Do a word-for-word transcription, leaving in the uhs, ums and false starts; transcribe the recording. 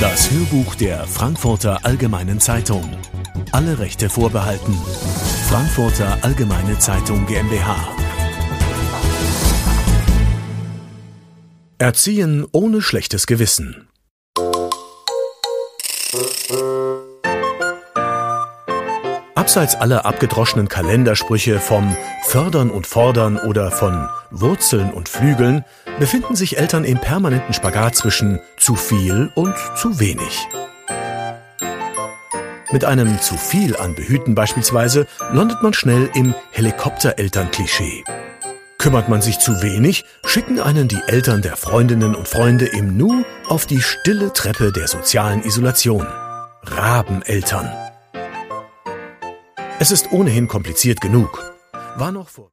Das Hörbuch der Frankfurter Allgemeinen Zeitung. Alle Rechte vorbehalten. Frankfurter Allgemeine Zeitung GmbH. Erziehen ohne schlechtes Gewissen. Abseits aller abgedroschenen Kalendersprüche vom Fördern und Fordern oder von Wurzeln und Flügeln befinden sich Eltern im permanenten Spagat zwischen zu viel und zu wenig. Mit einem zu viel an Behüten beispielsweise landet man schnell im Helikoptereltern-Klischee. Kümmert man sich zu wenig, schicken einen die Eltern der Freundinnen und Freunde im Nu auf die stille Treppe der sozialen Isolation. Rabeneltern. Es ist ohnehin kompliziert genug. War noch vor